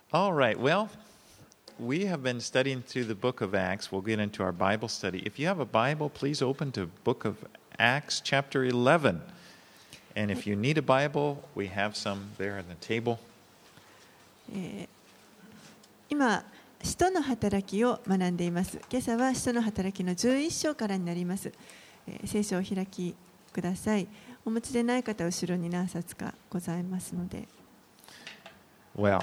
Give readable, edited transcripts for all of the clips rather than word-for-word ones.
All right, well, we have been studying through the book of Acts. We'll get into our Bible study. If you have a Bible, please open to book of Acts chapter 11. And if you need a Bible, we have some there on the table. 今、使徒の働きを学んでいます。今朝は使徒の働きの11章からになります。聖書を開きください。お持ちでない方は後ろに何冊かございますので。 Well,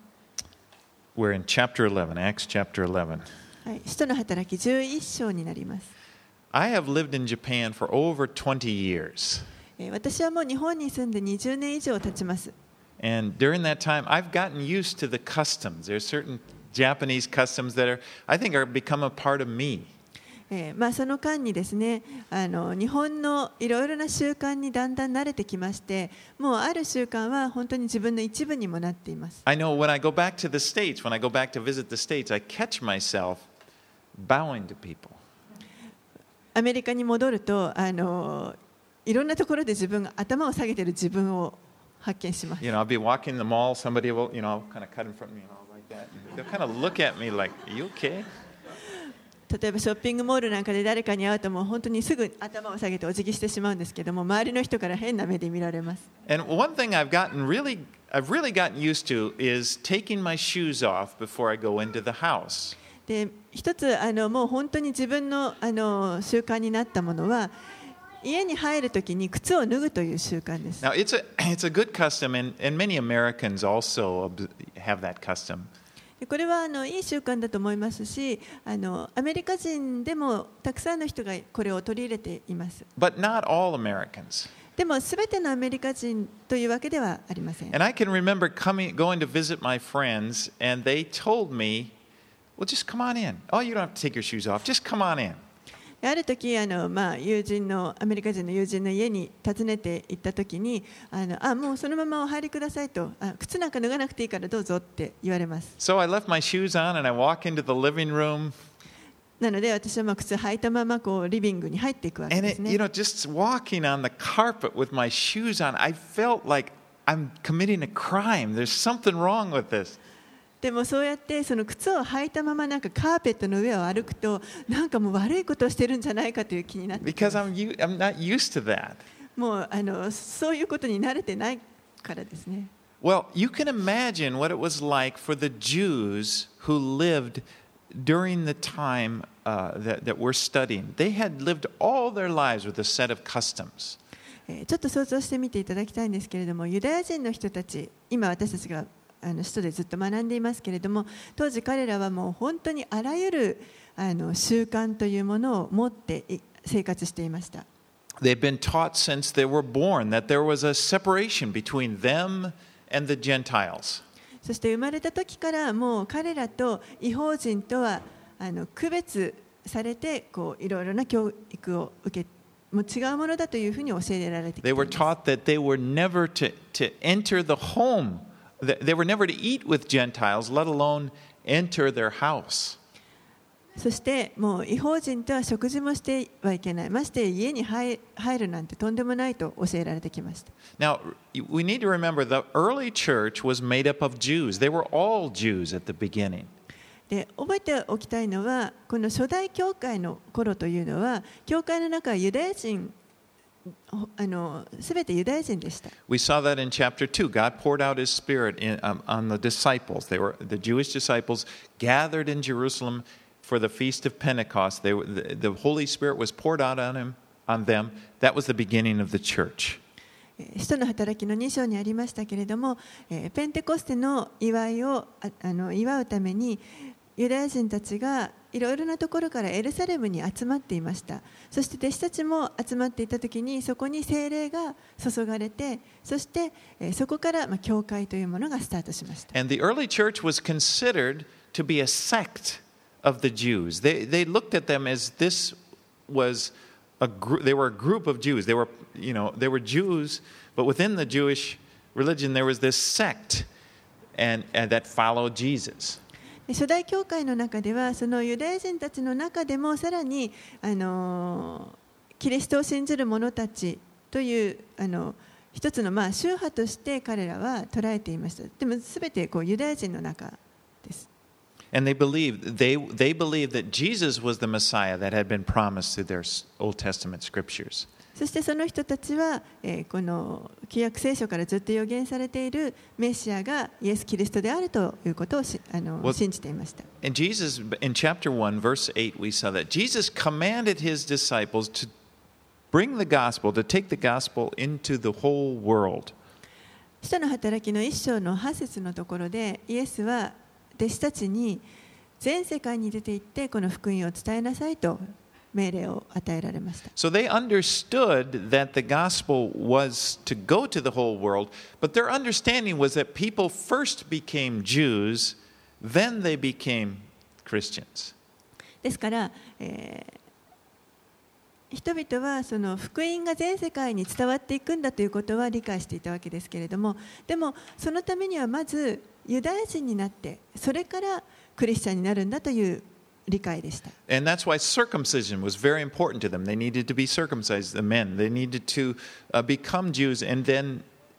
we're in chapter 11, Acts chapter 11. はい、使徒の働き11章になります。 I have lived in Japan for over 20 years. 私はもう日本に住んで20年以上経ちます。 And during that time, I've gotten used to the customs. There are certain Japanese customs that I think are become a part of me. その間にですね、日本のいろいろな習慣にだんだん慣れてきまして、もうある習慣は本当に自分の一部にもなっています。 I know when I go back to the States, when I go back to visit the States, I catch myself bowing to people. アメリカに戻ると、いろんなところで自分が頭を下げている自分を発見します。 You know, I'll be walking the mall, somebody will, kind of cut in front of me, like that. They'll kind of look at me like, "Are you okay?" 例えばショッピングモールなんかで誰かに会うともう本当にすぐ頭を下げてお辞儀してしまうんですけども、周りの人から変な目で見られます。 And one thing I've really gotten used to is taking my shoes off before I go into the house. で、一つもう本当に自分の習慣になったものは、家に入るときに靴を脱ぐという習慣です。 Now it's a good custom, and many Americans also have that custom. これはいい習慣だと思いますし、アメリカ人でもたくさんの人がこれを取り入れています。 But not all Americans. でもすべてのアメリカ人というわけではありません。 And I can remember going to visit my friends, and they told me, "Well, just come on in. Oh, you don't have to take your shoes off. Just come on in." ある時アメリカ人の友人の家に訪ねて行った時にもうそのままお入りくださいと、靴なんか脱がなくていいからどうぞって言われます。 So I left my shoes on and I walk into the living room. なので私は靴履いたままリビングに入っていくわけですね。 And just walking on the carpet with my shoes on, I felt like I'm committing a crime. There's something wrong with this. でもそうやってその靴を履いたままなんかカーペットの上を歩くと、なんかもう悪いことをしてるんじゃないかという気になってきます。 Because I'm not used to that. もうそういうことに慣れてないからですね。 Well, you can imagine what it was like for the Jews who lived during the time that we're studying. They had lived all their lives with a set of customs. ちょっと想像してみていただきたいんですけれども、ユダヤ人の人たち、今私たちが使徒でずっと学んでいますけれども、当時彼らはもう本当にあらゆる習慣というものを持って生活していました。 They've been taught since they were born that there was a separation between them and the Gentiles. そして生まれた時からもう彼らと異邦人とは区別されていろいろな教育を受けもう違うものだというふうに教えられてきています。 They were taught that they were never to enter the home.They were never to eat with Gentiles, let alone enter their house. そしてもう異邦人とは食事もしてはいけない。まして家に入るなんてとんでもないと教えられてきました。 Now, we need to remember the early church was made up of Jews. They were all Jews at the beginning. で、覚えておきたいのは、この初代教会の頃というのは、教会の中はユダヤ人すべてユダヤ人でした。 We saw that in chapter 2. God poured out His Spirit on the disciples. The Jewish disciples gathered in Jerusalem for the feast of Pentecost. The Holy Spirit was poured out on them. That was the beginning of the church. 使徒の働きの2章にありましたけれども、ペンテコステの祝いを祝うためにユダヤ人たちがいろいろなところからエルサレムに集まっていました。そして弟子たちも集まっていたときにそこに聖霊が注がれて、そしてそこから教会というものがスタートしました。 And the early church was considered to be a sect of the Jews. They looked at them as this was a group. They were a group of Jews. They were Jews, but within the Jewish religion there was this sect and that followed Jesus. 初代教会の中ではそのユダヤ人たちの中でもさらにキリストを信じる者たちという一つの宗派として彼らは捉えていました。でも全てユダヤ人の中です。 And they believed that Jesus was the Messiah that had been promised through their Old Testament scriptures. そしてその人たちは、この旧約聖書からずっと予言されているメシアがイエス・キリストであるということを信じていました。 And Jesus, in chapter 1, verse 8, we saw that Jesus commanded his disciples to bring the gospel, to take the gospel into the whole world. 使徒の働きの1章の8節のところで、イエスは弟子たちに全世界に出て行ってこの福音を伝えなさいと命令を与えられました。 So they understood that the gospel was to go to the whole world, but their understanding was that people first became Jews, then they became Christians. ですから、人々はその福音が全世界に伝わっていくんだということは理解していたわけですけれども、でもそのためにはまずユダヤ人になってそれからクリスチャンになるんだという理解でした。 And that's why circumcision was very important to them. They needed to be circumcised, the men. They needed to become Jews, and then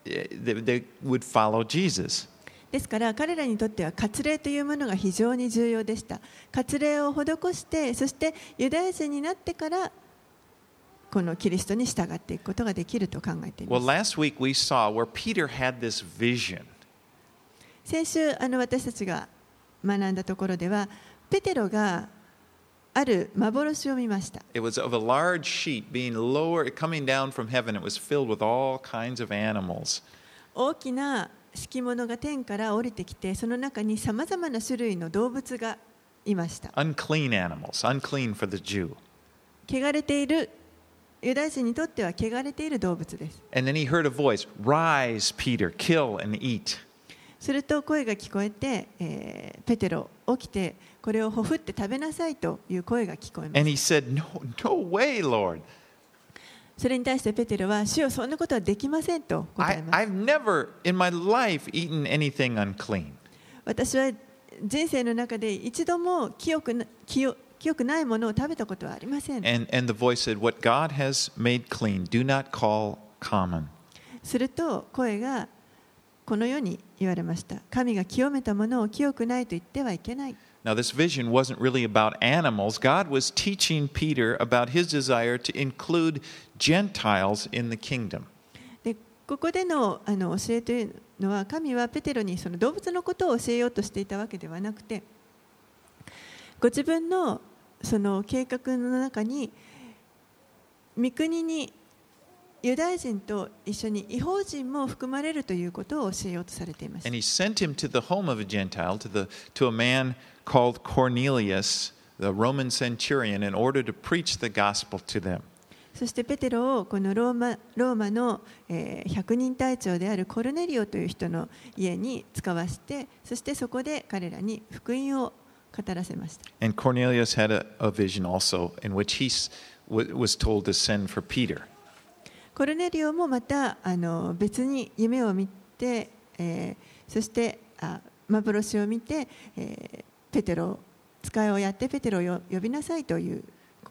they would follow Jesus. ですから彼らにとっては割礼というものが非常に重要でした。割礼を施して、そしてユダヤ人になってからこのキリストに従っていくことができると考えています。 Well, last week we saw where Peter had this vision. 先週私たちが学んだところでは、ペテロがある幻を見ました。 It was of a large sheet being lowered, coming down from heaven. It was filled with all kinds of animals. 大きな敷物が天から降りてきて、その中にさまざまな種類の動物がいました。 Unclean animals, unclean for the Jew. 汚れているユダヤ人にとっては汚れている動物です。 And then he heard a voice, "Rise, Peter, kill and eat." すると声が聞こえて、ペテロ起きてこれをほふって食べなさいという声が聞こえま And he す。 said, "No way, Lord. それに対してペテロは、主よ、そんなことはできませんと答えます。 I've never in my life eaten anything unclean." 私は人生の中で一度も清くないものを食べたことはありません。 And the voice said, "What God has made clean, do not call common." すると声がこのように言われました。神が清めたものを清くないと言ってはいけない。 Now, this vision wasn't really about animals. God was teaching Peter about his desire to include Gentiles in the kingdom. でここでの教えというのは、神はペテロにその動物のことを教えようとしていたわけではなくて、ご自分のその計画の中に、御国にユダヤ人と一緒に異邦人も含まれるということを教えようとされていました。 And he sent him to the home of a Gentile, to a man called Cornelius, the Roman centurion, in order to preach the gospel to them. そしてペテロをこのローマの百人隊長であるコルネリオという人の家に使わせて、そしてそこで彼らに福音を語らせました。 And Cornelius had a vision also in which he was told to send for Peter. コルネリオもまた別に夢を見て、そして幻を見て、ペテロ使いをやってペテロを呼びなさいという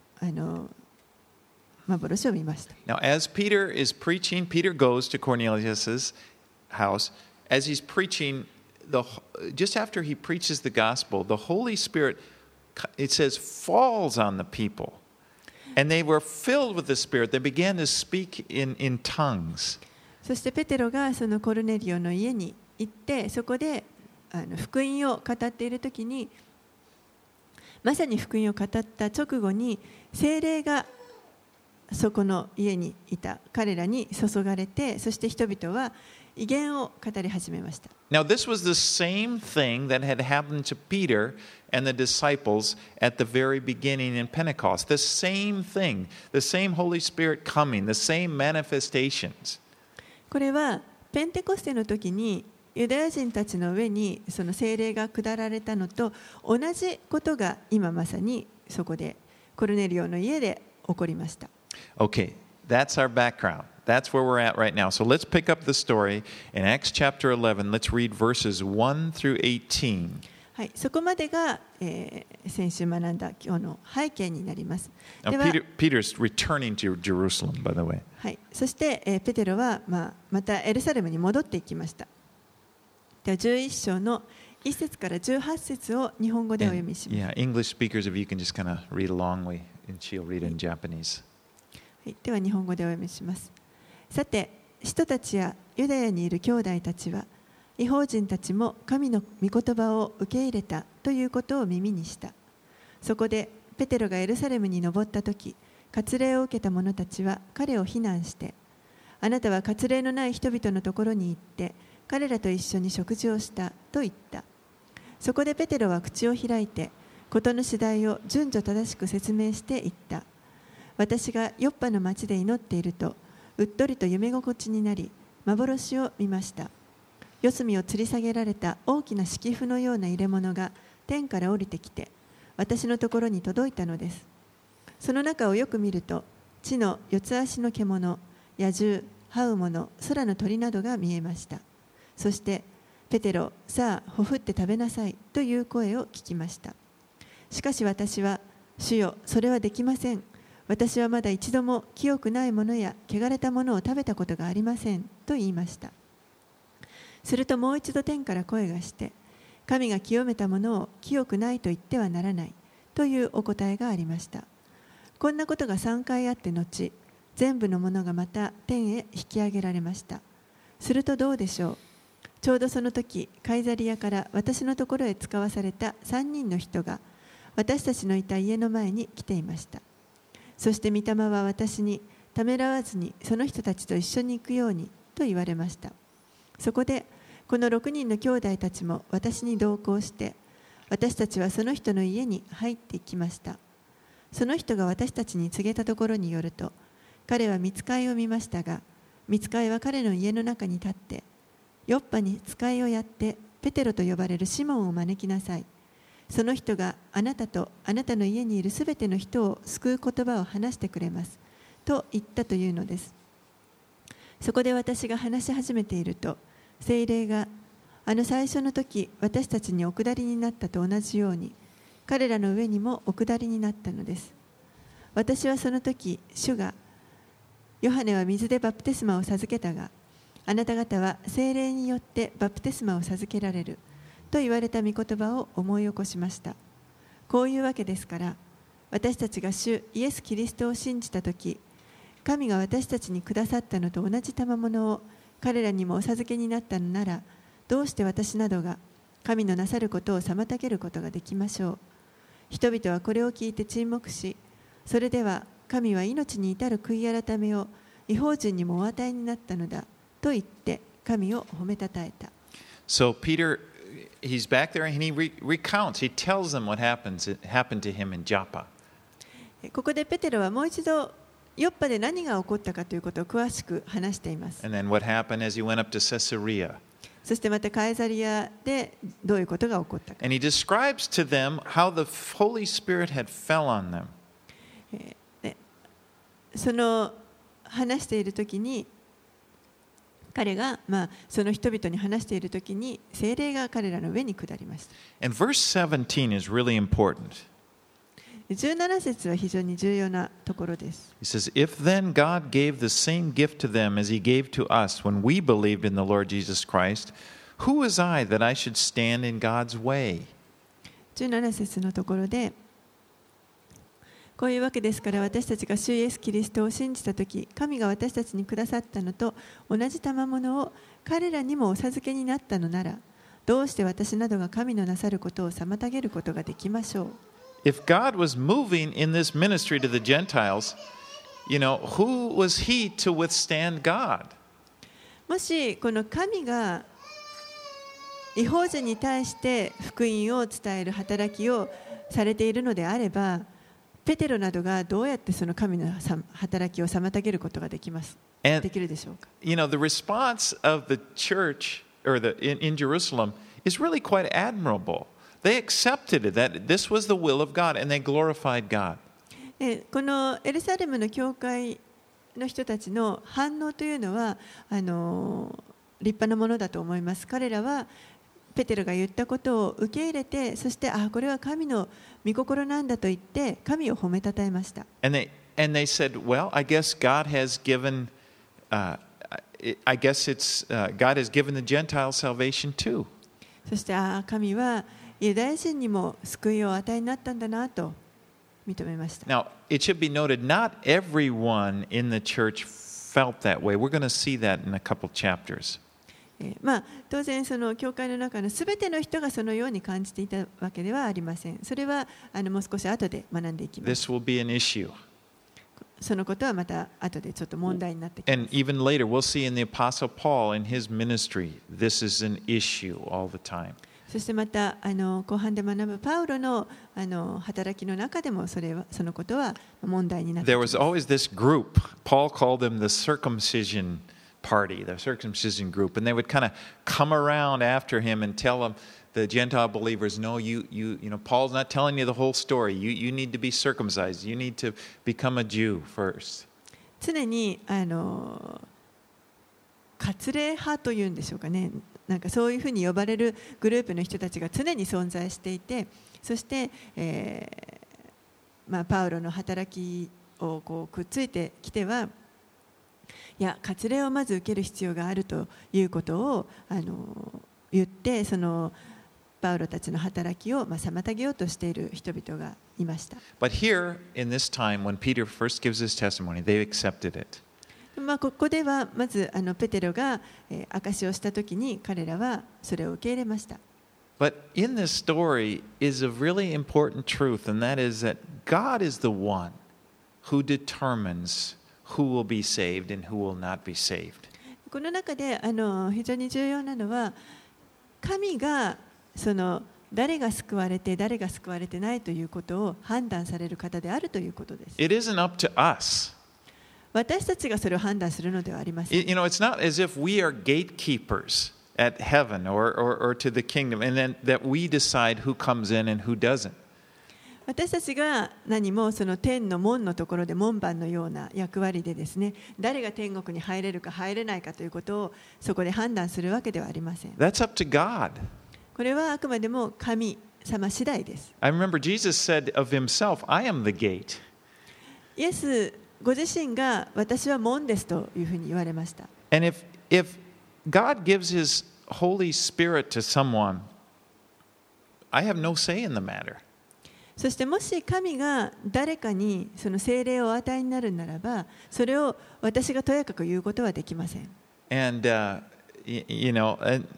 幻を見ました。 Now, as Peter is preaching, Peter goes to Cornelius's house. As he's preaching, just after he preaches the gospel, the Holy Spirit, it says, falls on the people. And they were filled with the Spirit. They began to speak in tongues. そしてペテロがそのコルネリオの家に行って、そこで福音を語っているときに、まさに福音を語った直後に聖霊がそこの家にいた彼らに注がれて、そして人々は異言を語り始めました。 Now, this was the same thing that had happened to Peter and the disciples at the very beginning in Pentecost. The same thing, the same Holy Spirit coming, the same manifestations. これはペンテコステの時にユダヤ人たちの上にその聖霊が下られたのと同じことが今まさにそこでコルネリオの家で起こりました。 Okay, that's our background. That's where we're at right now. So let's pick up the story in Acts chapter 11. Let's read verses 1 through 18. はい、そこまでが、先週学んだ今日の背景になります。 Now, では、 Peter's returning to Jerusalem, by the way. はい、そして、ペテロは、またエルサレムに戻っていきました。では11章の1節から18節を日本語でお読みします。 Yeah, English speakers, if you can just kind of read along, and she'll read in Japanese. はい、では日本語でお読みします。さて、使徒たちやユダヤにいる兄弟たちは、異邦人たちも神の御言葉を受け入れたということを耳にした。そこでペテロがエルサレムに登ったとき、割礼を受けた者たちは彼を非難して、あなたは割礼のない人々のところに行って、彼らと一緒に食事をしたと言った。そこでペテロは口を開いて、事の次第を順序正しく説明して言った。私がヨッパの町で祈っていると、うっとりと夢心地になり、幻を見ました。四隅を吊り下げられた大きな敷布のような入れ物が天から降りてきて、私のところに届いたのです。その中をよく見ると、地の四つ足の獣、野獣、這う者、空の鳥などが見えました。そして、ペテロ、さあ、ほふって食べなさいという声を聞きました。しかし私は、主よ、それはできません。私はまだ一度も清くないものや汚れたものを食べたことがありませんと言いました。するともう一度天から声がして、神が清めたものを清くないと言ってはならないというお答えがありました。こんなことが3回あって後、全部のものがまた天へ引き上げられました。するとどうでしょう。ちょうどその時、カイザリアから私のところへ使わされた3人の人が私たちのいた家の前に来ていました。そして御霊は私にためらわずにその人たちと一緒に行くようにと言われました。そこでこの6人の兄弟たちも私に同行して、私たちはその人の家に入っていきました。その人が私たちに告げたところによると、彼は御使いを見ましたが、御使いは彼の家の中に立って、ヨッパに使いをやってペテロと呼ばれるシモンを招きなさい。その人があなたとあなたの家にいるすべての人を救う言葉を話してくれます。と言ったというのです。そこで私が話し始めていると、聖霊があの最初の時私たちにお下りになったと同じように彼らの上にもお下りになったのです。私はその時主がヨハネは水でバプテスマを授けたがあなた方は聖霊によってバプテスマを授けられると言われた御言葉を思い起こしました。こういうわけですから私たちが主イエス・キリストを信じた時、神が私たちにくださったのと同じ賜物を彼らにもお授けになったのなら、どうして私などが神のなさることを妨げることができましょう。人々はこれを聞いて沈黙し、それでは神は命に至る悔い改めを異邦人にもお与えになったのだと言って神を褒めたたえた。 So Peter, he's back there and he recounts, he tells them what happened to him in Joppa. ここでペテロはもう一度ヨッパで何が起こったかということを詳しく話しています。 And then what happened as he went up to Caesarea. そしてまたカエザリアでどういうことが起こったか。 And he describes to them how the Holy Spirit had fell on them. その話しているときに彼が、その人々に話しているときに聖霊が彼らの上に下りました。 And verse 17 is really important. 17節は非常に重要なところです。 He says, If then God gave the same gift to them as he gave to us when we believed in the Lord Jesus Christ, who was I that I should stand in God's way? 17節のところで、こういうわけですから私たちが主イエス・キリストを信じたとき、神が私たちにくださったのと同じ賜物を彼らにもお授けになったのなら、どうして私などが神のなさることを妨げることができましょう。 If God was moving in this ministry to the Gentiles, who was he to withstand God? もしこの神が異邦人に対して福音を伝える働きをされているのであれば、ペテロなどがどうやってその神の働きを妨げることができるでしょうか。 The response of the church or in Jerusalem is really quite admirable. They accepted it, that this was the will of God, and they glorified God. このエルサレムの教会の人たちの反応というのは立派なものだと思います。彼らはペテロが言ったことを受け入れて、そしてこれは神の御心なんだと言って神を褒めたたえました。 And they said, well, I guess God has given, God has given the Gentiles salvation too. そして神はユダヤ人にも救いを与えになったんだなと認めました。 Now, it should be noted, not everyone in the church felt that way. We're going to see that in a couple chapters. 当然その教会の中のすべての人がそのように感じていたわけではありません。それはもう少し後で学んでいきます。 This will be an issue. そのことはまた後でちょっと問題になってきます。 And even later, we'll see in the Apostle Paul in his ministry, this is an issue all the time. そしてまた後半で学ぶパウロの働きの中でもそのことは問題になってきます。 There was always this group. Paul called them the circumcision party, the circumcision group, and they would kind of come around after him and tell him, the Gentile believers, no, you know, Paul's not telling you the whole story. You need to be circumcised. You need to become a Jew first. 常に割礼派というんでしょうかね。なんかそういうふうに呼ばれるグループの人たちが常に存在していて、そして、パウロの働きをこうくっついてきては、いや割礼をまず受ける必要があるということを言って、そのパウロたちの働きを妨げようとしている人々がいました。 But here, in this time, when Peter first gives his testimony, they accepted it. ここではまずペテロが証しをしたときに彼らはそれを受け入れました。 But in this story is a really important truth, and that is that God is the one who determines who will be saved and who will not be saved. この中で非常に重要なのは、神がその誰が救われて誰が救われてないということを判断される方であるということです。 It isn't up to us. 私たちがそれを判断するのではありません。 You know, it's not as if we are gatekeepers at heaven or to the kingdom, and then that we decide who comes in and who doesn't. 私たちが何もその天の門のところで門番のような役割でですね、誰が天国に入れるか入れないかということをそこで判断するわけではありません。 That's up to God. これはあくまでも神様次第です。 I remember Jesus said of himself, I am the gate. イエスご自身が私は門ですというふうに言われました。 And if God gives his Holy Spirit to someone, I have no say in the matter. そしてもし神が誰かにその聖霊をお与えになるならば、それを私がとやかく言うことはできません。 And you know,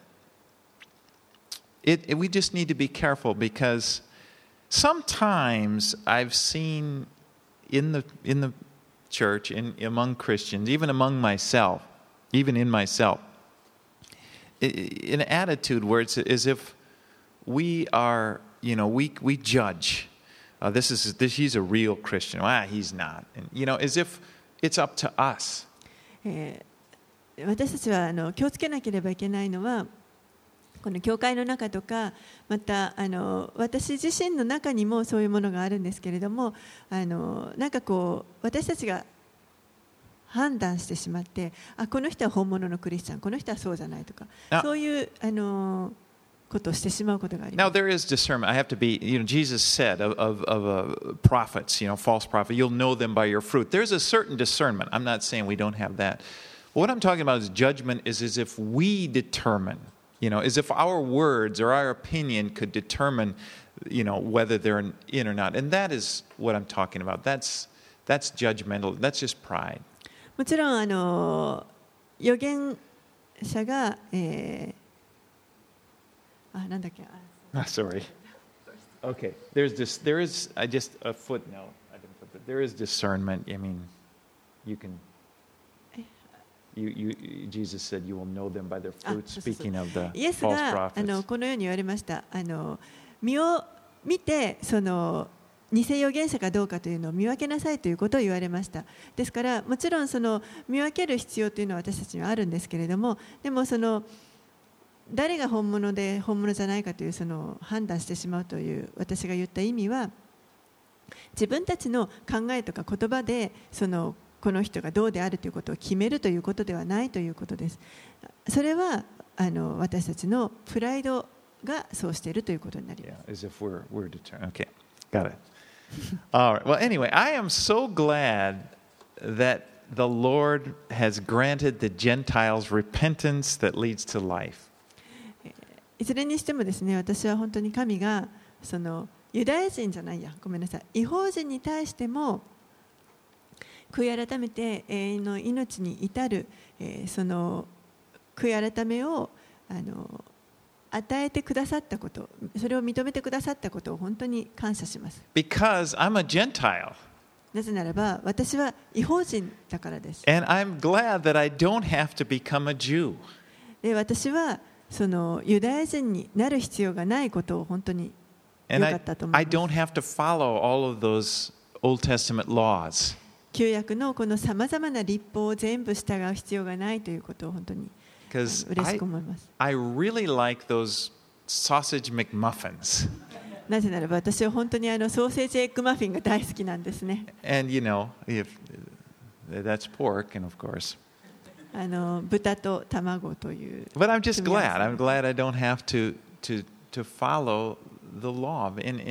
we just need to be careful because sometimes I've seen in the church, among Christians, even among myself, even in myself, an attitude where it's as if we are, you know, we judge. He's a real Christian. He's not. And, you know, as if it's up to us. 私たちは気をつけなければいけないのは、この教会の中とか、また私自身の中にもそういうものがあるんですけれども、なんかこう私たちが判断してしまって、この人は本物のクリスチャン、この人はそうじゃないとか、そういうことをしてしまうことがあります。 Now there is discernment. I have to be, you know, Jesus said of prophets, you know, false prophet, you'll know them by your fruit. There's a certain discernment. I'm not saying we don't have that. But what I'm talking about is judgment is as if we determine, you know, as if our words or our opinion could determine, you know, whether they're in or not. And that is what I'm talking about. That's judgmental. That's just pride. もちろん預言者が、なんだっけ Sorry. Okay. There is just a footnote. I didn't put that. There is discernment. I mean, you can. Jesus said, "You will know them by their fruit." Speaking of the false prophets. イエスがこのように言われました。身を見てその偽預言者かどうかというのを見分けなさいということを言われました。ですからもちろんその見分ける必要というのは私たちにはあるんですけれども、でもその誰が本物で本物じゃないかというその判断してしまうという私が言った意味は、自分たちの考えとか言葉でこの人がどうであるということを決めるということではないということです。それは私たちのプライドがそうしているということになります。 Yeah, as if we're determined. Okay, got it. All right. Well, anyway, I am so glad that the Lord has granted the Gentiles repentance that leads to life. いずれにしてもですね、私は本当に神がそのユダヤ人じゃないや、ごめんなさい、異邦人に対しても悔い改めて永遠の命に至る、その悔い改めを与えてくださったこと、それを認めてくださったことを本当に感謝します。 Because I'm a Gentile. なぜならば私は異邦人だからです。 And I'm glad that I don't have to become a Jew. で、私はそのユダヤ人になる必要がないことを本当に良 And かったと思い I ます。 don't have to follow all of those Old Testament laws. 旧約のこのさまざまな律法を全部従う必要がないということを本当に Because 嬉しく思います。 I really like those sausage McMuffins. なぜならば私は本当にソーセージエッグマフィンが大好きなんですね。 And you know, if that's pork, and of course. 豚と卵という。 But I'm just glad. I'm glad I don't have to follow the law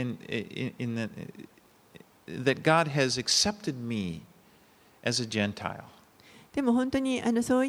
that God has accepted me as a Gentile. でも本当にそういった、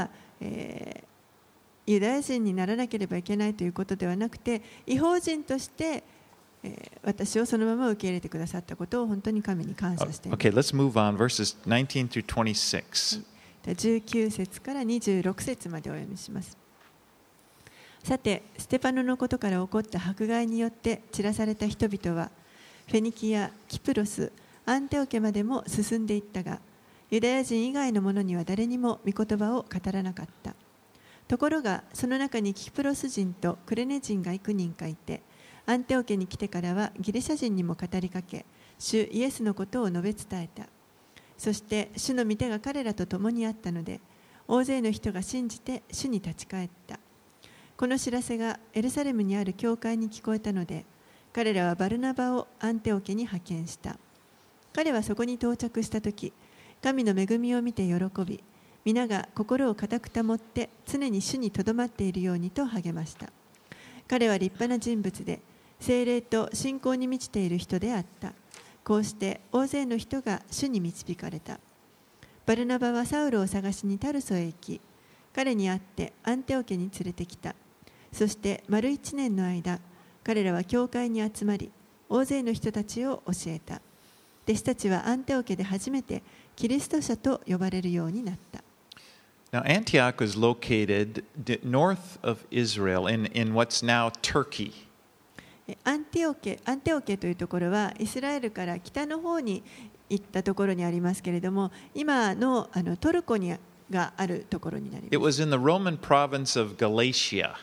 ユダヤ人にならなければいけないということではなくて、異邦人として、私をそのまま受け入れてくださったことを本当に神に感謝しています。 Okay, let's move on. Verses 19 through 26. 19節から26節までお読みします。さて、ステパノのことから起こった迫害によって散らされた人々は、フェニキア、キプロス、アンテオケまでも進んでいったが、ユダヤ人以外の者には誰にも御言葉を語らなかった。ところが、その中にキプロス人とクレネ人が幾人かいて、アンテオケに来てからはギリシャ人にも語りかけ、主イエスのことを述べ伝えた。そして主の御手が彼らと共にあったので、大勢の人が信じて主に立ち返った。この知らせがエルサレムにある教会に聞こえたので、彼らはバルナバをアンテオケに派遣した。彼はそこに到着したとき、神の恵みを見て喜び、皆が心を固く保って常に主にとどまっているようにと励ました。彼は立派な人物で、聖霊と信仰に満ちている人であった。こうして大勢の人が主に導かれた。バルナバはサウルを探しにタルソへ行き、彼に会ってアンテオケに連れてきた。そして丸1年の間、彼らは教会に集まり、大勢の人たちを教えた。弟子たちはアンテオケで初めてキリスト者と呼ばれるようになった。 Now, Antioch was located north of Israel in what's now Turkey. アンテオケというところはイスラエルから北の方に行ったところにありますけれども、今のトルコにがあるところになります。 It was in the Roman province of Galatia.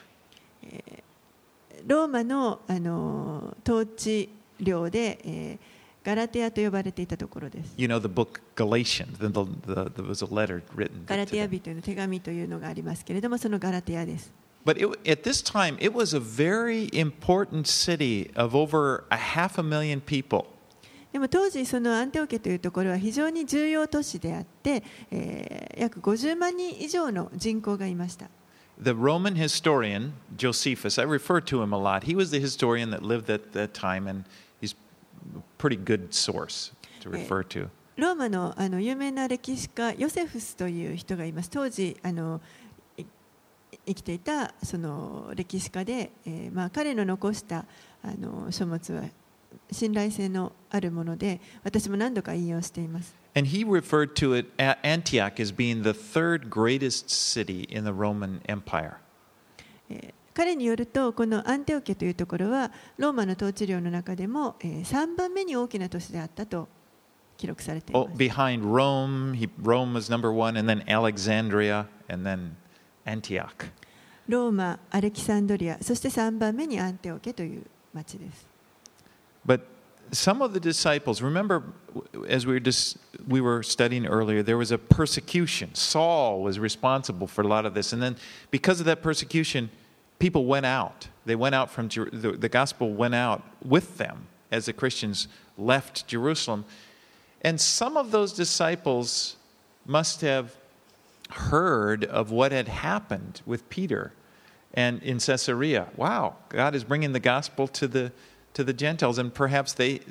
ローマの統治領で、ガラテアと呼ばれていたところです。 You know the book Galatians. There was a letter written. ガラテア人の手紙というのがありますけれども、そのガラテアです。 But at this time, it was a very important city of over 500,000 people. でも当時そのアンテオケというところは非常に重要都市であって、約50万人以上の人口がいました。 The Roman historian Josephus, I refer to him a lot. He was the historian that lived at that time, and he's a pretty good source to refer to. ローマの有名な歴史家ヨセフスという人がいます。当時生きていたその歴史家で、彼の残した書物は信頼性のあるもので、私も何度か引用しています。 And he referred to it Antioch as being the third greatest city in the Roman Empire. 彼によると、このアンテオケというところはローマの統治領の中でも3番目に大きな都市であったと記録されています。 Behind Rome, Rome was number one, and then Alexandria, and then Antioch. ローマ、アレキサンドリア、そして3番目にアンテオケという町です。 But some of the disciples, remember, as we were studying earlier, there was a persecution. Saul was responsible for a lot of this, and then because of that persecution, people went out. They went out from the gospel went out with them as the Christians left Jerusalem, and some of those disciples must have heard of what had happened with Peter And in Caesarea, wow, God is bringing the gospel to the Gentiles, and perhaps they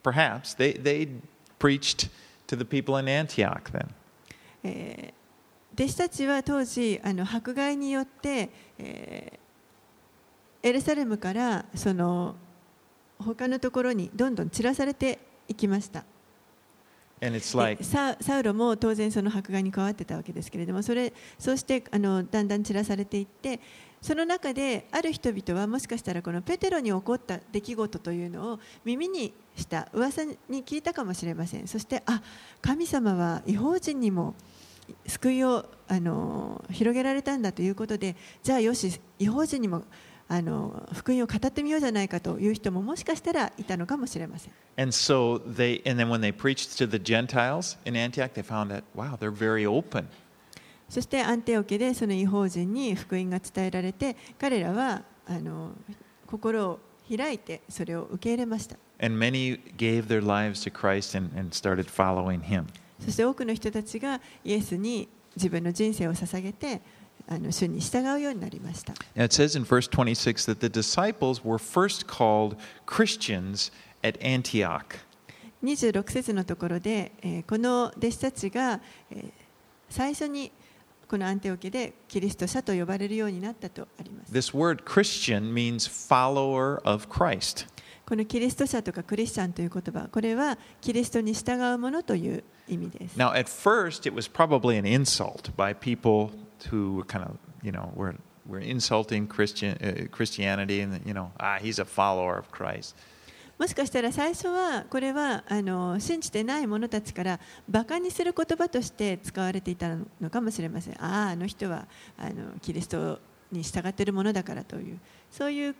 preached to the people in Antioch then. 弟子たちは当時迫害によって、エルサレムからその他のところにどんどん散らされていきました。 And it's like, サウロも当然その迫害に関わってたわけですけれども、そうしてだんだん散らされていって、その中である人々はもしかしたらこのペテロに起こった出来事というのを耳にした噂に聞いたかもしれません。そして神様は異邦人にも救いを広げられたんだということで、じゃあよし異邦人にも福音を語ってみようじゃないかという人ももしかしたらいたのかもしれません。 and then when they preached to the Gentiles in Antioch, they found that wow, they're very open. そしてアンテオケでその異邦人に福音が伝えられて、彼らは心を開いてそれを受け入れました。 And many gave their lives to Christ and started following him. そして多くの人たちがイエスに自分の人生を捧げて主に従うようになりました。 Now it says in verse 26 that the disciples were first called Christians at Antioch. 26節のところで、この弟子たちが、最初にこのアンテオケでキリスト者と呼ばれるようになったとあります。 This word Christian means follower of Christ. このキリスト者とかクリスチャンという言葉、これはキリストに従うものという意味です。 Now at first it was probably an insult by people who were kind of, were insulting Christianity and, he's a follower of Christ. もしかしたら最初はこれは信じてない者たちからバカにする言葉として使われていたのかもしれません。あの人はキリストに従っているものだからという、そういう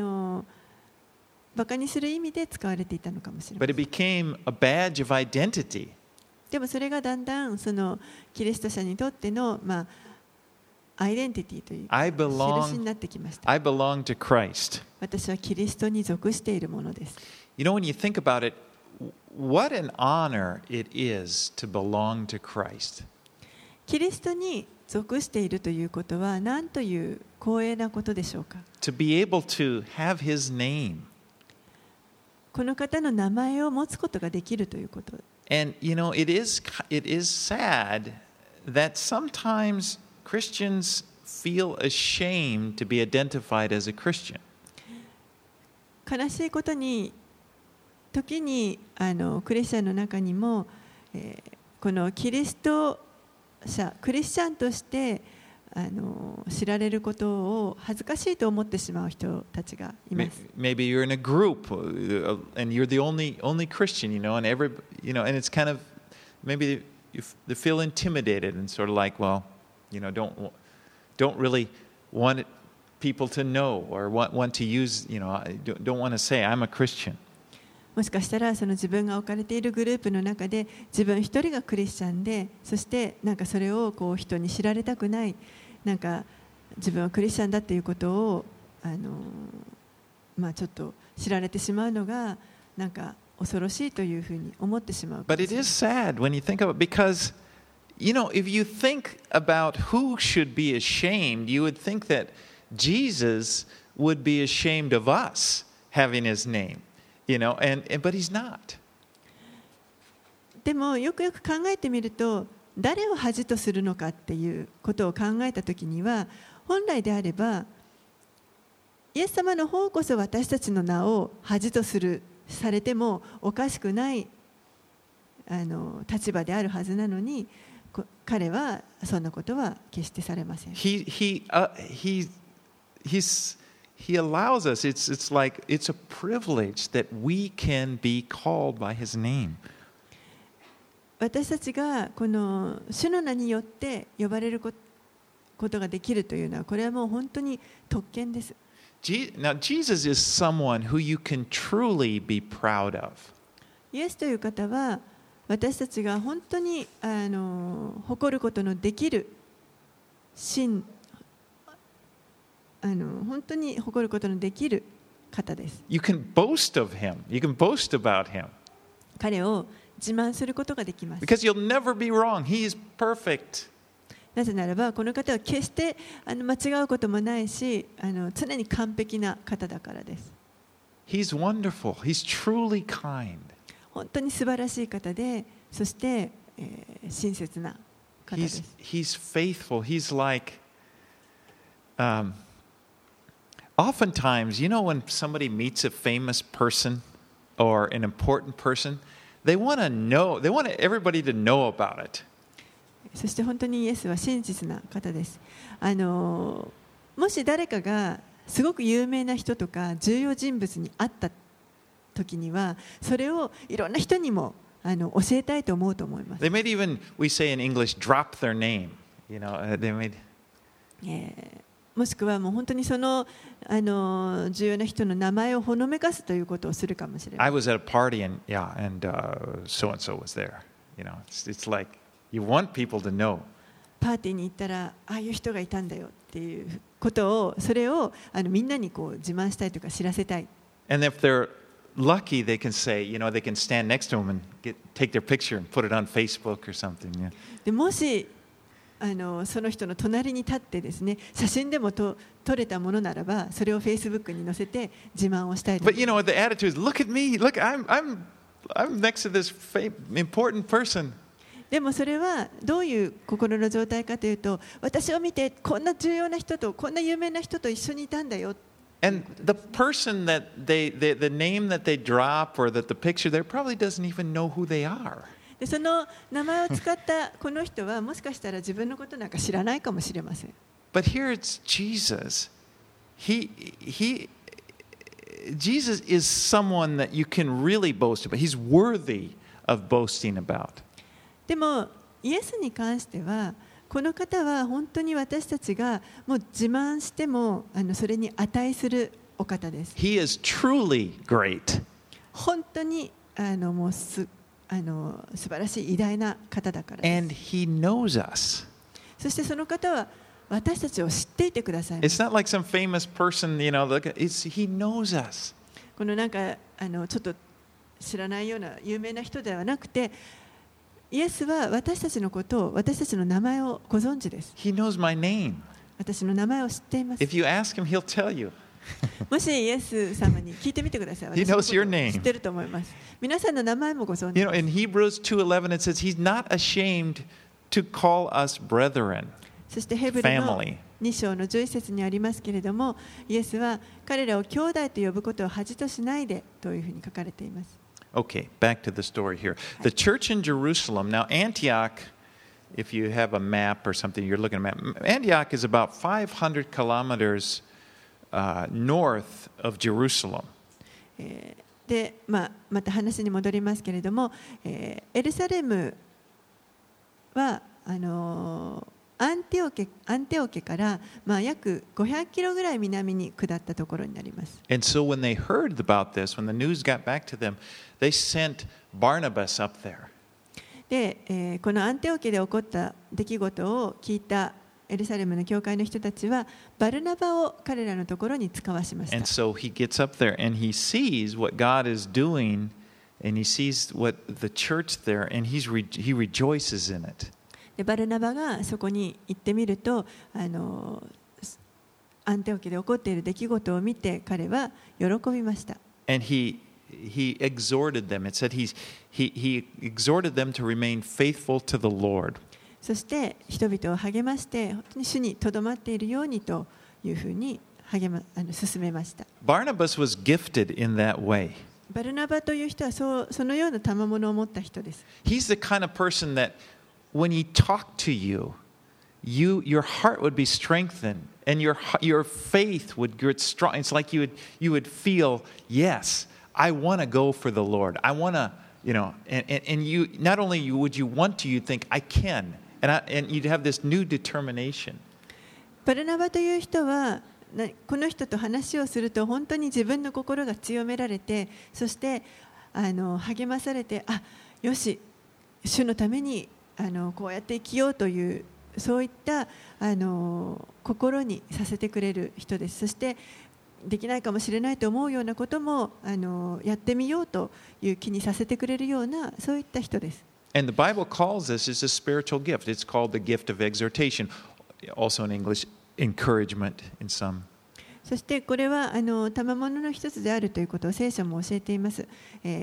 バカにする意味で使われていたのかもしれません。 But it became a badge of identity. でもそれがだんだんそのキリスト者にとってのアイデンティティという印になってきました。 I belong to Christ. 私はキリストに属しているものです。 When you think about it, what an honor it is to belong to Christ. キリストに属しているということは何という光栄なことでしょうか。 To be able to have his name. この方の名前を持つことができるということ。 And it is sad that sometimes Christians feel ashamed to be identified as a Christian. 悲しいことに、時にクリスチャンの中にも、このキリスト者、クリスチャンとして知られることを恥ずかしいと思ってしまう人たちがいます。 Maybe you're in a group and you're the only Christian, and and it's kind of maybe they feel intimidated and sort of like, well, don't really want people to know or want to use, don't want to say I'm a Christian. もしかしたらその自分が置かれているグループの中で自分一人がクリスチャンで、そしてそれを人に知られたくない、自分はクリスチャンだということをちょっと知られてしまうのが恐ろしいというふうに思ってしまう。 But it is sad when you think of it because, if you think about who should be ashamed, you would think that Jesus would be ashamed of us having his name, but he's not. でもよくよく考えてみると、誰を恥とするのかっていうことを考えたときには、本来であればイエス様の方こそ私たちの名を恥とされてもおかしくない立場であるはずなのに、彼はそんなことは決してされません。 He allows us, it's like it's a privilege that we can be called by his name. 私たちがこの主の名によって呼ばれることができるというのは、これはもう本当に特権です。 Now, Jesus is someone who you can truly be proud of. イエスという方は私たちが本当に誇ることのできる本当に誇ることのできる方です。 You can boast of him. You can boast about him. 彼を自慢することができます。 Because you'll never be wrong. He is perfect. なぜならばこの方は決して間違うこともないし常に完璧な方だからです。 He's wonderful. He's truly kind. 本当に素晴らしい方で、そして、親切な方です。 He's faithful. He's like, oftentimes, you know, when somebody meets a famous person or an important person, they want everybody to know about it. そして本当にイエスは真実な方です。もし誰かがすごく有名な人とか重要人物に会った時には、それをいろんな人にも教えたいと思うと思います。 They might even, we say in English, drop their name. You know, they might. もしくはもう本当にその重要な人の名前をほのめかすということをするかもしれない。 I was at a party and so and so was there. You know, it's like you want people to know. パーティーに行ったらああいう人がいたんだよっていうことを、それをみんなにこう自慢したいとか知らせたい。 And if they're lucky, they can say, you know, they can stand next to them and take their picture and put it on Facebook or something. Yeah. でもしその人の隣に立ってですね、写真でも撮れたものならば、それを Facebook に載せて自慢をしたいと。 But you know, the attitude is, look at me, look, I'm next to this important person. でもそれはどういう心の状態かというと、私を見てこんな重要な人とこんな有名な人と一緒にいたんだよ。 And the person that the name that they drop or that the picture there probably doesn't even know who they are. でその名前を使ったこの人はもしかしたら自分のことなんか知らないかもしれません。 But here it's Jesus. Jesus is someone that you can really boast about. He's worthy of boasting about. でもイエスに関しては、この方は本当に私たちがもう自慢してもそれに値するお方です。 He is truly great. 本当にもう素晴らしい偉大な方だからです。 And he knows us. そしてその方は私たちを知っていてくださいます。 It's not like some famous person, you know, he knows us. このなんかちょっと知らないような有名な人ではなくて、イエスは私たちのことを、私たちの名前をご存知です。 He knows my name. 私の名前を知っています。 If you ask him, he'll tell you. もしイエス様に聞いてみてください。 He 私の knows こと your を name. 知ってると思います。皆さんの名前もご存知 You で know, す。 in Hebrews 2:11 it says he's not ashamed to call us brethren. そしてヘブルの Family. 2章の11節にありますけれども、イエスは彼らを兄弟と呼ぶことを恥としないでというふうに書かれています。 Okay, back to the story here. The church in Jerusalem, now Antioch, if you have a map or something, you're looking at a map. Antioch is about 500 kilometers north of Jerusalem. で、また話に戻りますけれども、エルサレムはアンテオケから、約500キロぐらい南に下ったところになります。 And so when they heard about this, when the news got back to them, they sent Barnabas up there. で、このアンテオケで起こった出来事を聞いたエルサレムの教会の人たちはバルナバを彼らのところに使わしました。 And so he gets up there and he sees what God is doing and he sees what the church there and he rejoices in it. でバルナバがそこに行ってみるとアンテオケで起こっている出来事を見て彼は喜びました。 And he exhorted them. It said he exhorted them to remain faithful to the Lord. そして人々を励まして本当に主にとどまっているようにというふうに進めました。 Barnabas was gifted in that way. バルナバという人はそのような賜物を持った人です。 He's the kind of person that when he talked to you, your heart would be strengthened and your faith would get strong. It's like you would feel, yes, I want to go for the Lord. I want to, you know, and you not only would you want to, you'd think I can, and you'd have this new determination. バルナバという人はこの人と話をすると本当に自分の心が強められて、そして励まされて、よし主のためにこうやって生きようというそういった心にさせてくれる人です。そしてできないかもしれないと思うようなこともやってみようという気にさせてくれるようなそういった人です。 And the Bible calls this is a spiritual gift. It's called the gift of exhortation, also in English, encouragement in some. そしてこれは賜物の一つであるということを聖書も教えています。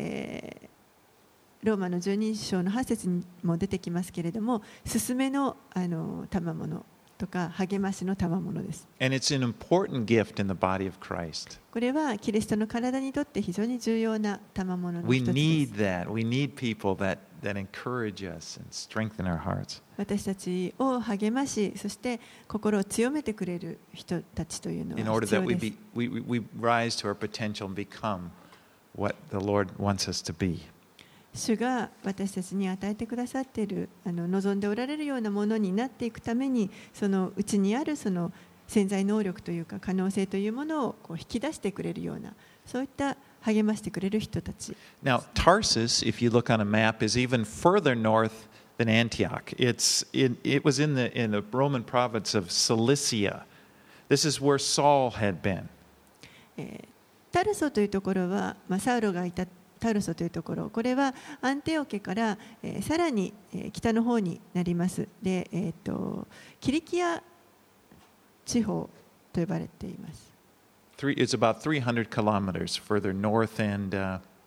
ローマの12章の8節にも出てきますけれども、勧めの賜物とか励ましの賜物です。 And it's an important gift in the body of Christ. これはキリストの体にとって非常に重要な賜物の We 一つです。 need that. We need people that encourage us and strengthen our hearts. 私たちを励まし、そして心を強めてくれる人たちというの In は order 必 that 要 we です we rise to our potential and become what the Lord wants us to be. 主が私たちに与えてくださっている望んでおられるようなものになっていくために、その内にあるその潜在能力というか可能性というものをこう引き出してくれるような、そういった励ましてくれる人たち。 Now, Tarsus, if you look on a map, is even further north than Antioch. It was in the Roman province of Cilicia. This is where Saul had been. タルソというところは、サウロがいたタルソというところ、これはアンテオケから、さらに、北の方になります。で、キリキア地方と呼ばれています。 It's about 300 kilometers further north and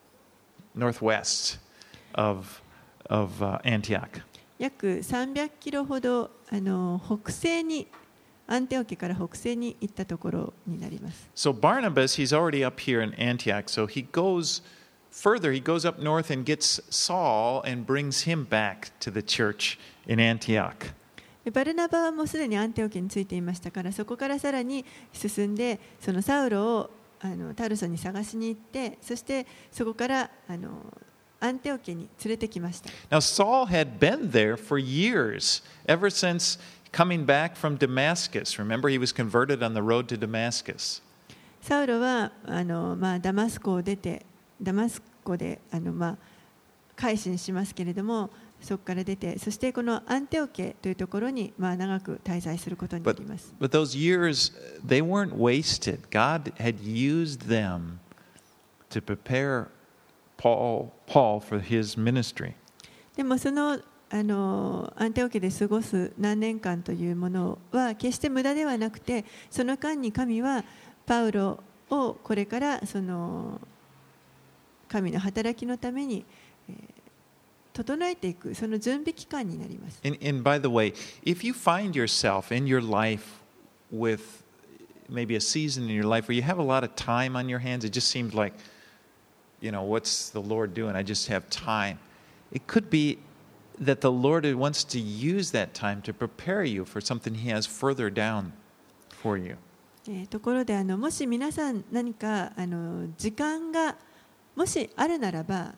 northwest of Antioch. 約300キロほど北西に、アンテオケから北西に行ったところになります。 So Barnabas, he's already up here in Antioch, so he goes further, he goes up north and gets Saul and brings him back to the church in Antioch. バルナバはもうすでにアンテオケについていましたから、そこからさらに進んで、そのサウロをタルソに探しに行って、そしてそこからアンテオケに連れてきました。 Now, Saul had been there for years, ever since coming back from Damascus. Remember, he was converted on the road to Damascus. サウロはダマスコを出て、ダマスコで改心しますけれども、そこから出て、そしてこのアンテオケというところに長く滞在することになります。 But those years, they weren't wasted. God had used them to prepare Paul for his ministry. でもそのアンテオケで過ごす何年間というものは決して無駄ではなくて、その間に神はパウロをこれからその神の働きのために整えていく、その準備期間になります。 And by the way, if you find yourself in your life with maybe a season in your life where you have a lot of time on your hands, it just seems like, what's the Lord doing? I just have time. It could be that the Lord wants to use that time to prepare you for something He has further down for you. ところでもし皆さん何か時間がもしあるならば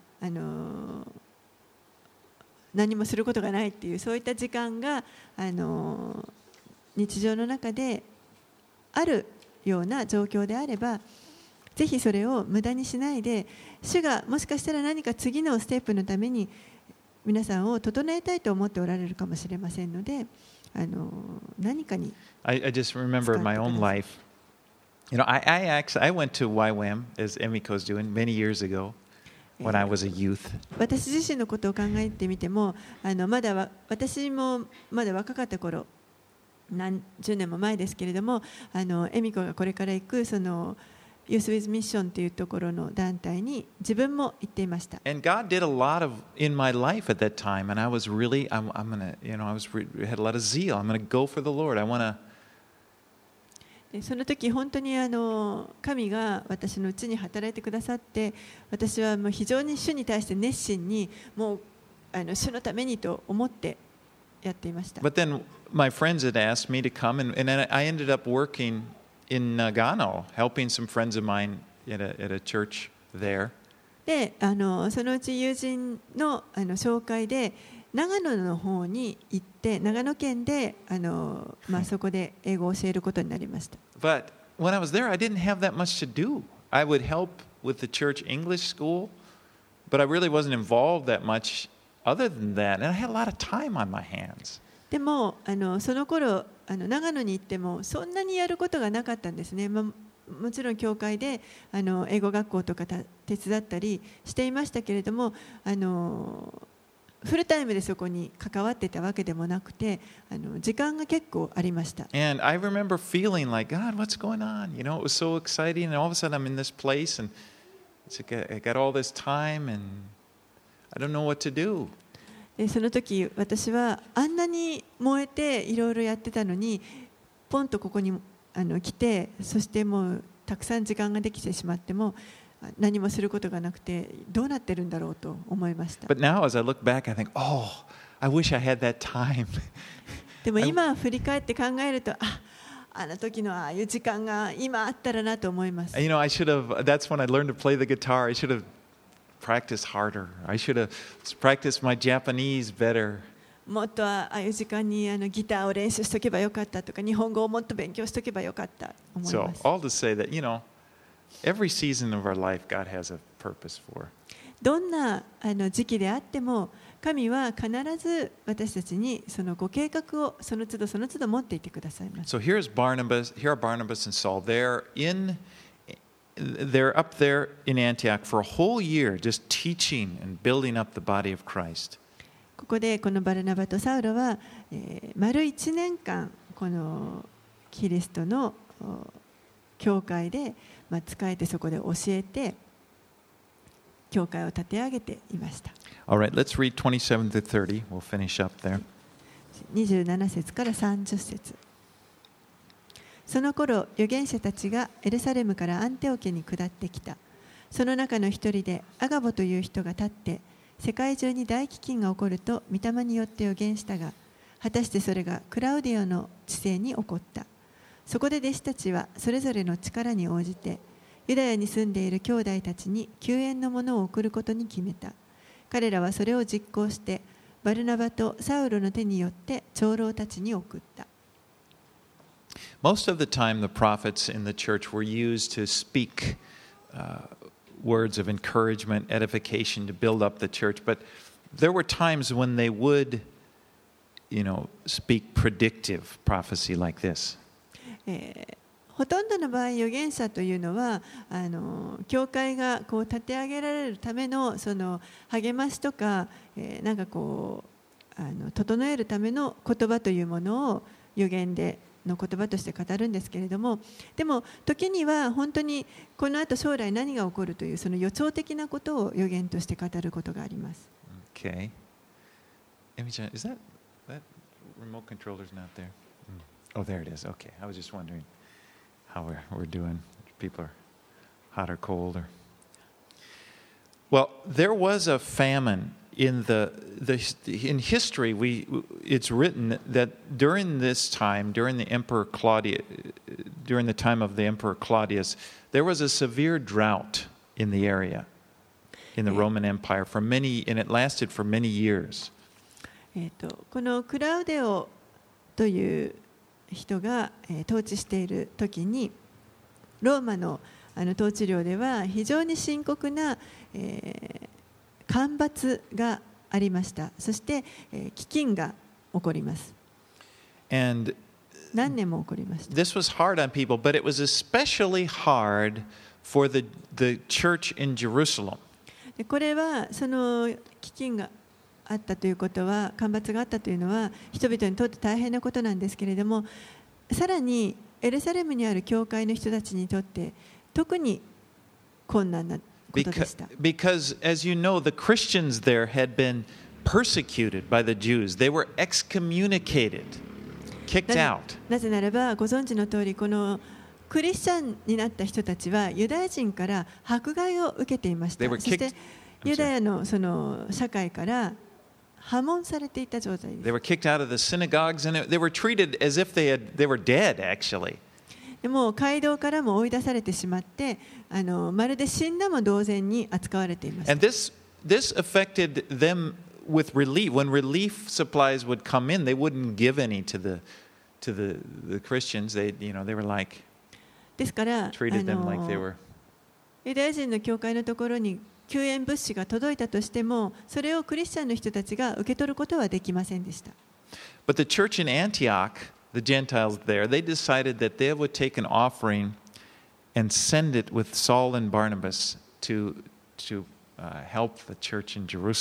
何もすることがないっていう、そういった時間が日常の中であるような状況であれば、ぜひそれを無駄にしないで、主がもしかしたら何か次のステップのために皆さんを整えたいと思っておられるかもしれませんので、何かに I just remember my own life. I went to YWAM, as Emiko's doing, many years ago when I was a youth. 私自身のことを考えてみても、私もまだ若かった頃、何十年も前ですけれども、エミコがこれから行くそのYouth with Mission というところの団体に自分も行っていました。 And God did a lot in my life at that time, and I was really, I'm gonna, had a lot of zeal. I'm gonna go for the Lord. I wanna. その時本当に神が私のうちに働いてくださって、私はもう非常に主に対して熱心にもう主のためにと思ってやっていました。 But then my friends had asked me to come, and then I ended up working in Nagano, helping some friends of mine at a church there. で、そのうち友人の紹介で長野の方に行って、長野県でそこで英語を教えることになりました。 But when I was there, I didn't have that much to do. I would help with the church English school, but I really wasn't involved that much other than that, and I had a lot of time on my hands. でもその頃長野に行ってもそんなにやることがなかったんですね。もちろん教会で英語学校とか手伝ったりしていましたけれども、 フルタイムでそこに関わってたわけでもなくて、時間が結構ありました。 And I remember feeling like, God, what's going on? You know, it was so exciting, and all of a sudden I'm in this place, and I got all this time, and I don't know what to do. でその時私はあんなに燃えていろいろやってたのに、ポンとここに来て、そしてもうたくさん時間ができてしまっても何もすることがなくて、どうなってるんだろうと思いました。 But now as I look back, I think, oh, I wish I had that time. でも今振り返って考えると、あの時のああいう時間が今あったらなと思います。 You know, I should have, that's when I learned to play the guitar. I should have practiced harder. I should have practiced my Japanese better. もっとああいう時間にギターを練習しとけばよかったとか、日本語をもっと勉強しとけばよかったと思い So ます。 all to say that, you know, every season of our life God has a purpose for. どんな時期であっても、神は必ず私たちにそのご計画をその都度その都度持っていてくださいます。 So here are Barnabas and Saul. They're up there in Antioch for a whole year, just teaching and building up the body of Christ. ここでこのバルナバとサウロは、丸1年間このキリストの教会で、仕えてそこで教えて教会を立て上げていました。 All right, let's read 27 to 30. We'll finish up there. 27節から30節。その頃、預言者たちがエルサレムからアンテオケに下ってきた。その中の一人でアガボという人が立って、世界中に大飢饉が起こると御霊によって預言したが、果たしてそれがクラウディオの治世に起こった。そこで弟子たちはそれぞれの力に応じて、ユダヤに住んでいる兄弟たちに救援のものを送ることに決めた。彼らはそれを実行して、バルナバとサウロの手によって長老たちに送った。 Most of the time, the prophets in the church were used to speak words of encouragement, edification, to build up the church. But there were times when they would, speak predictive prophecy like this. ほとんどの場合、預言者というのは教会がこう立て上げられるためのその励ましとか、なんかこう整えるための言葉というものを預言の言葉として語るんですけれども、でも時には本当にこの後将来何が起こるというその予兆的なことを預言として語ることがあります。 Okay. Emi-chan, is that remote controller's not there? Oh, there it is. Okay. I was just wondering how we're doing. People are hot or cold or. Well, there was a famine in in history. It's written that during this time, during the time of the Emperor Claudius, there was a severe drought in the area, in the Roman Empire, and it lasted for many years. このクラウデオという人が統治している時に、ローマの統治領では非常に深刻な干ばつがありました。そして飢饉が起こります。 And 何年も起こりました。 This was hard on people, but it was especially hard for the church in Jerusalem. これはその飢饉があったということは、干ばつがあったというのは人々にとって大変なことなんですけれども、さらにエルサレムにある教会の人たちにとって特に困難なことでした。 Because, as you know, the Christians there had been persecuted by the Jews. They were excommunicated, kicked out. なぜならば、ご存知の通り、このクリスチャンになった人たちはユダヤ人から迫害を受けていました。そしてユダヤのその社会から破門されていた状態です。 They were kicked out of the synagogues, and they were treated as if they were dead, actually. でも街道からも追い出されてしまって、まるで死んだも同然に扱われていました。 And this affected them with relief. When relief supplies would come in, they wouldn't give any to the Christians. They were like ですから、 treated them like they were. ユダヤ人の教会のところに救援物資が届いたとしても、それをクリスチャンの人たちが受け取ることはできませんでした。 But the church in Antioch, the Gentiles there, they decided that they would take an offering and send it with Saul and Barnabas to help the church in Jerusalem.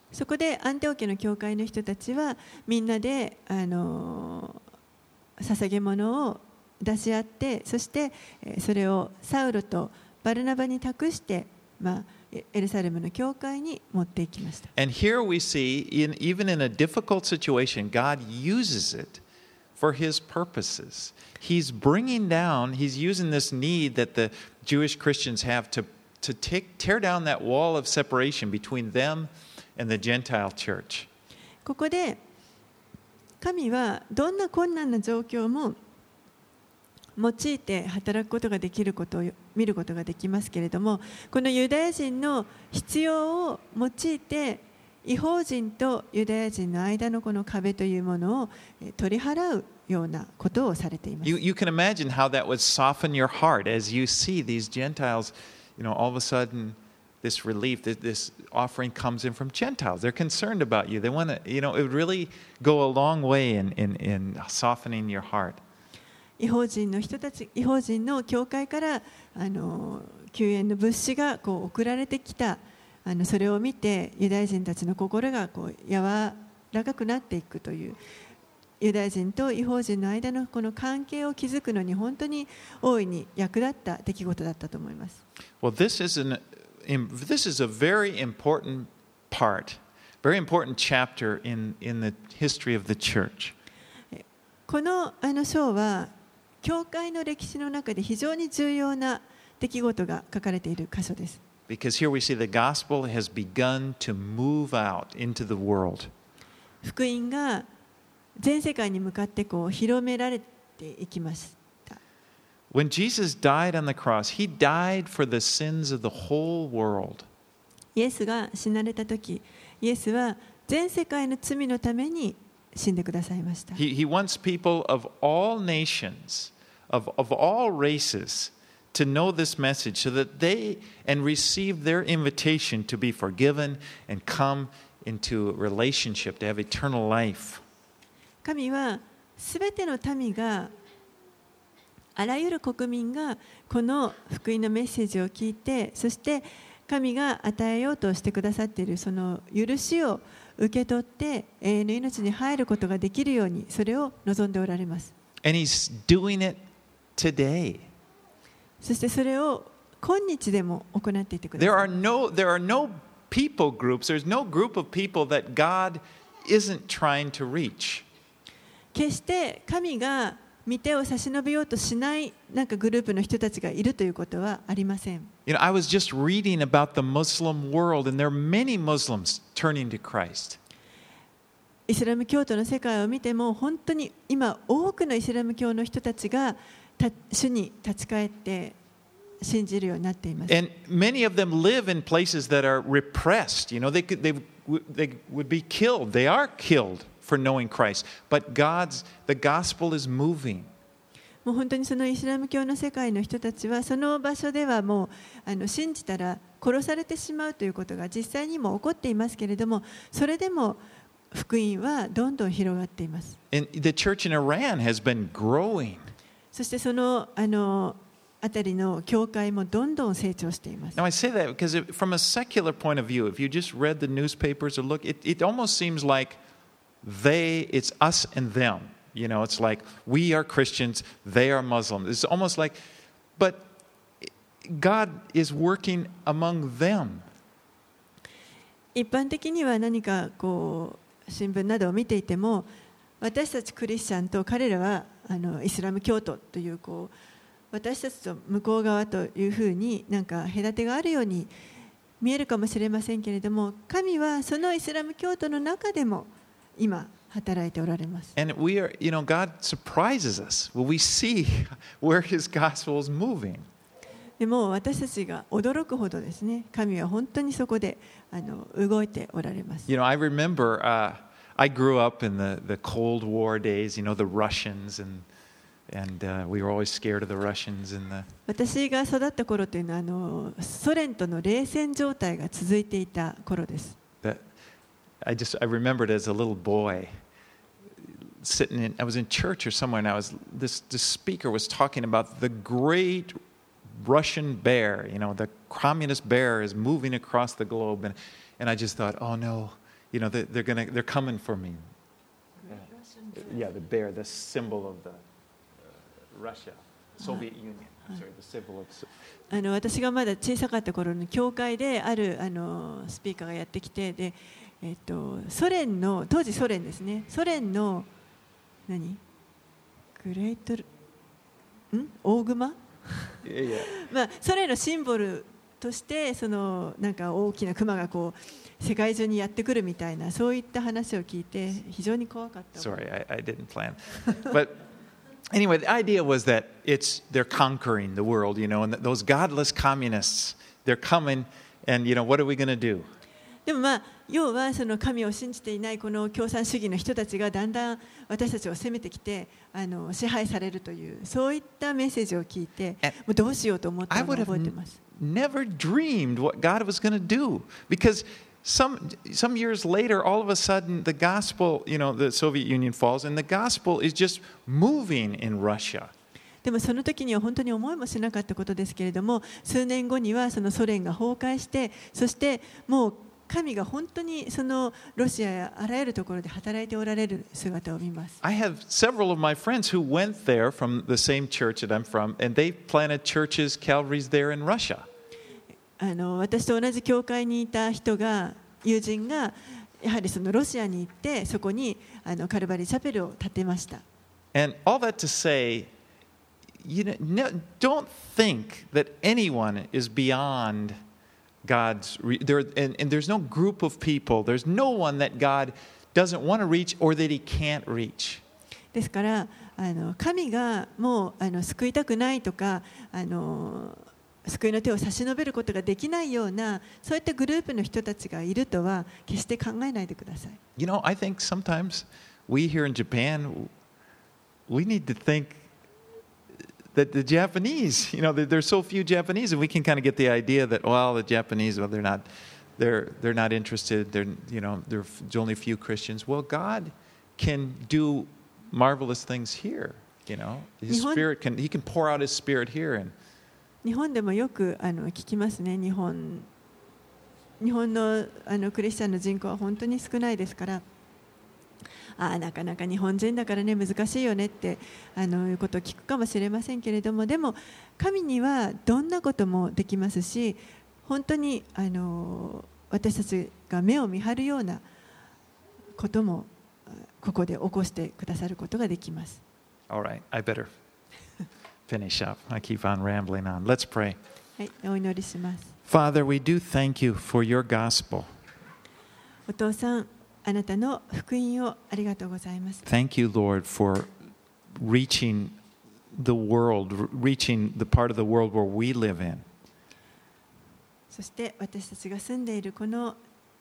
そこでアンテオ家の教会の人たちはみんなで捧げ物を出し合って、そしてそれをサウロとバルナバに託して、エルサレムの教会に持っていきました。 And here we see, even in a difficult situation, God uses it for His purposes. He's bringing down, He's using this need that the Jewish Christians have to tear down that wall of separation between them and the Gentile church. ここで神はどんな困難な状況も用いて働くことができることを見ることができますけれども、このユダヤ人の必要を用いて異邦人とユダヤ人の間のこの壁というものを取り払うようなことをされています。 You can imagine how that would soften your heart as you see these Gentiles, all of a sudden this relief, this offering comes in from Gentiles. They're concerned about you. They want to, it would really go a long way in softening your heart. 異邦人の人たち、異邦人の教会から救援の物資が送られてきた、それを見てユダヤ人たちの心が柔らかくなっていくという、ユダヤ人と異邦人の間のこの関係を築くのに本当に大いに役立った出来事だったと思います。 Well, this is a very important part, very important chapter in the history of the church. この章は教会の歴史の中で非常に重要な出来事が書かれている箇所です。 Because here we see the gospel has begun to move out into the world. 福音が全世界に向かって広められていきました。 When Jesus died on the cross, He died for the sins of the whole world. イエスが死なれたとき、イエスは全世界の罪のために死んでくださいました。 He wants people of all nations, of all races, to know this message so that they and receive their invitation to be forgiven and come into a relationship, to have eternal life. 神はすべての民が、あらゆる国民がこの福音のメッセージを聞いて、そして神が与えようとしてくださっているその許しを受け取って永遠の命に入ることができるように、それを望んでおられます。 And He's doing it today. そしてそれを今日でも行っていてください。 There are no people groups, there's no group of people that God isn't trying to reach. 決して神が御手を差し伸べようとしないグループの人たちがいるということはありません。 I was just reading about the Muslim world, and there are many Muslims turning to Christ. イスラム教徒の世界を見ても本当に今多くのイスラム教の人たちが主に立ち返って信じるようになっています。 And many of them live in places that are repressed. They would be killed. They are killed for knowing Christ. But the gospel is moving. もう本当にそのイスラム教の世界の人たちはその場所ではもう信じたら殺されてしまうということが実際にも起こっていますけれども、それでも福音はどんどん広がっています。 And the church in Iran has been growing. そしてそのあたりの教会もどんどん成長しています。 Now I say that because from a secular point of view, if you just read the newspapers or look, it almost seems like it's us and them. It's like we are Christians, they are Muslims. It's almost like, but God is working among them. 一般的には何か新聞などを見ていても、私たちクリスチャンと彼らはイスラム教徒という私たちと向こう側というふうに隔てがあるように見えるかもしれませんけれども、神はそのイスラム教徒の中でも今働いておられます。 And God surprises us when we see where His gospel is moving. でも私たちが驚くほどですね、神は本当にそこで動いておられます。 I remember I grew up in the Cold War days, the Russians and we were always scared of the Russians and the 私が育った頃というのはソ連との冷戦状態が続いていた頃です。 I remembered as a little boy I was in church or somewhere, and this speaker was talking about the great Russian bear. The communist bear is moving across the globe, and I just thought, oh no, they're coming for me. Yeah, the bear, the symbol of the Russia, Soviet Union. I'm sorry, the symbol of. 私がまだ小さかった頃の教会であるスピーカーがやってきて、で、ソ連の当時ソ連ですね。ソ連の何？グレート大熊？まあソ連のシンボルとしてそのなんか大きな熊がこう世界中にやってくるみたいなそういった話を聞いて非常に怖かった。 Sorry, I didn't plan. But anyway, the idea was that they're conquering the world, and those godless communists, they're coming, and what are we going to do? でもまあ要はその神を信じていないこの共産主義の人たちがだんだん私たちを攻めてきて支配されるというそういったメッセージを聞いてもうどうしようと思ったのを覚えています。 Never dreamed what God was going to do because some years later, all of a sudden, the gospel, the Soviet Union falls, and the gospel is just moving in Russia. でもその時には本当に思いもしなかったことですけれども、数年後にはそのソ連が崩壊して、そしてもう神が本当にそのロシアやあらゆるところで働いておられる姿を見ます。 I have several of my friends who went there from the same church that I'm from, and they planted churches, Calvaries there in Russia. 私と同じ教会にいた人が友人がやはりそのロシアに行ってそこにカルバリーチャペルを建てました。 And all that to say, don't think that anyone is beyond God's and there's no group of people, there's no one that God doesn't want to reach or that He can't reach. ですから神がもう救いたくないとか救いの手を差し伸べることができないようなそういったグループの人たちがいるとは決して考えないでください。 I think sometimes we here in Japan, we need to think that the Japanese, there's so few Japanese, and we can kind of get the idea that, well, the Japanese, well, they're not interested. There's only a few Christians. Well, God can do marvelous things here. His Spirit He can pour out His Spirit here. And 日本でもよく聞きますね。日本のクリスチャンの人口は本当に少ないですから。なかなか日本人だからね難しいよねっていうことを聞くかもしれませんけれども、でも神にはどんなこともできますし、本当に私たちが目を見張るようなこともここで起こしてくださることができます。 All right, I better finish up. I keep on rambling on. Let's pray. はい、お祈りします。 Father, we do thank you for your gospel. お父さん、あなたの福音をありがとうございます。 Thank you, Lord, for reaching the world, reaching the part of the world where we live in. そして私たちが住んでいるこの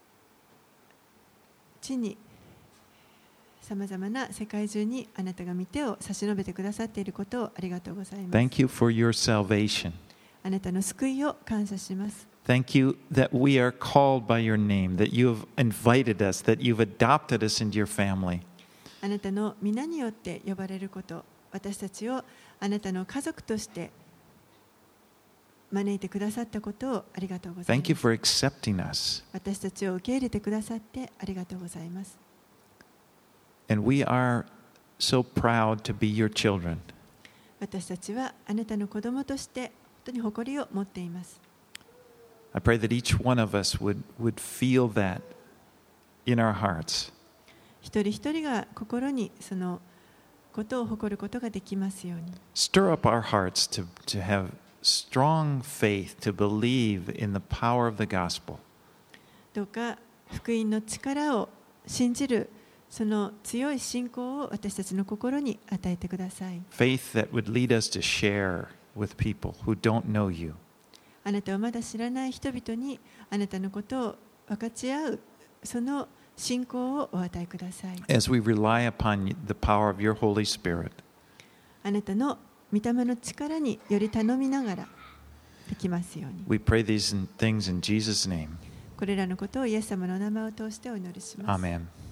地にさまざまな世界中にあなたが御手を差し伸べてくださっていることをありがとうございます。 Thank you for your salvation. あなたの救いを感謝します。 Thank you that we are called by your name, that you have invited us, that you've adopted us into your family. あなたの皆によって呼ばれること、私たちをあなたの家族として招いてくださったことをありがとうございます。 Thank you for accepting us. 私たちを受け入れてくださってありがとうございます。 And we are so proud to be your children. 私たちはあなたの子供として本当に誇りを持っています。 I pray that each one of us would feel that in our hearts. 一人一人が心にそのことを誇ることができますように。 Stir up our hearts to have strong faith, to believe in the power of the gospel. どうか福音の力を信じるその強い信仰を私たちの心に与えてください。 Faith that would lead us to share with people who don't know you. あなたをまだ知らない人々にあなたのことを分かち合うその信仰をお与えください。 As we rely upon the power of your Holy Spirit. あなたの御霊の力により頼みながらできますように。 We pray these things in Jesus' name. これらのことをイエス様の名前を通してお祈りします。 Amen.